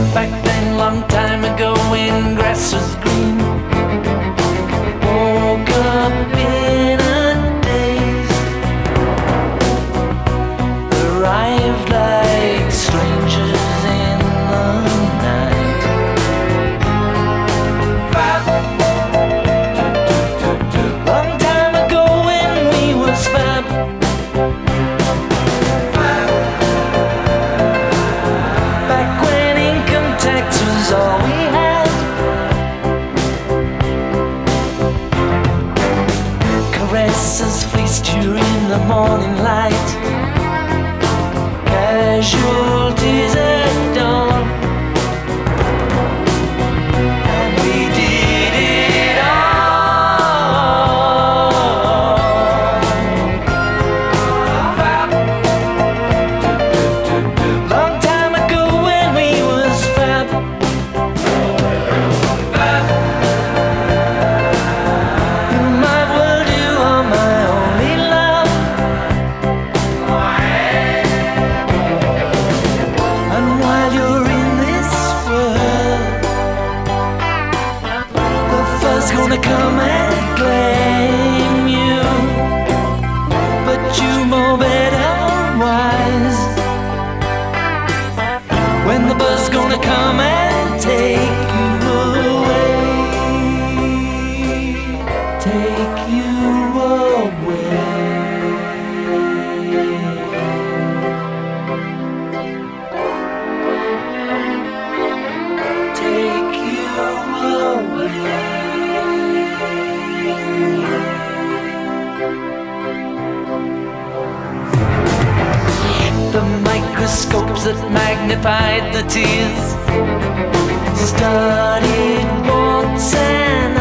Back then, long time ago, when grass was green, woke up in a daze, arrived like strangers in the night. Long time ago when we was fab, back when income tax was all we had. Caresses fleeced you in the morning light, casualties at dawn, and we did it all. Long time ago when we was fab, you're my world, you are my only love. And while you're in this world, the fuss gonna come and claim you, but you know better wise. When the bus gonna come and take you away, take you away. Take you away. The microscopes that magnified the tears started once, and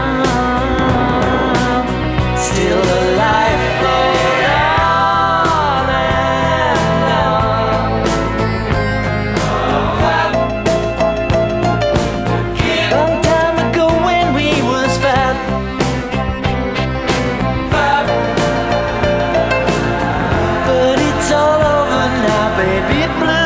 I'm still alive for on and on. Long time ago when we was fab, but it's all over now, baby blue.